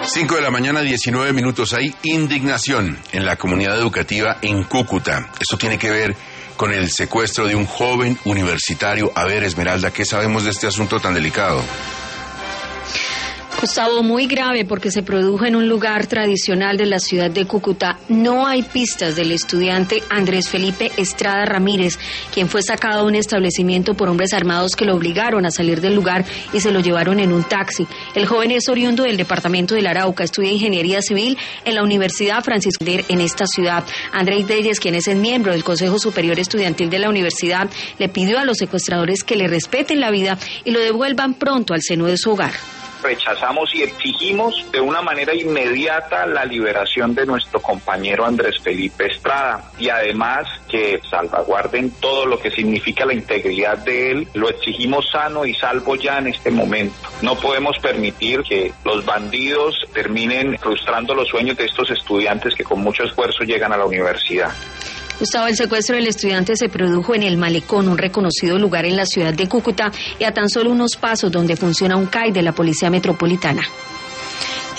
5 de la mañana, 19 minutos. Hay indignación en la comunidad educativa en Cúcuta. Esto tiene que ver con el secuestro de un joven universitario. A ver, Esmeralda, ¿qué sabemos de este asunto tan delicado? Gustavo, muy grave porque se produjo en un lugar tradicional de la ciudad de Cúcuta. No hay pistas del estudiante Andrés Felipe Estrada Ramírez, quien fue sacado de un establecimiento por hombres armados que lo obligaron a salir del lugar y se lo llevaron en un taxi. El joven es oriundo del departamento del Arauca, estudia ingeniería civil en la Universidad Francisco en esta ciudad. Andrés Deyes, quien es el miembro del Consejo Superior Estudiantil de la universidad, le pidió a los secuestradores que le respeten la vida y lo devuelvan pronto al seno de su hogar. Rechazamos y exigimos de una manera inmediata la liberación de nuestro compañero Andrés Felipe Estrada y además que salvaguarden todo lo que significa la integridad de él. Lo exigimos sano y salvo ya en este momento. No podemos permitir que los bandidos terminen frustrando los sueños de estos estudiantes que con mucho esfuerzo llegan a la universidad. Gustavo, el secuestro del estudiante se produjo en El Malecón, un reconocido lugar en la ciudad de Cúcuta y a tan solo unos pasos donde funciona un CAI de la Policía Metropolitana.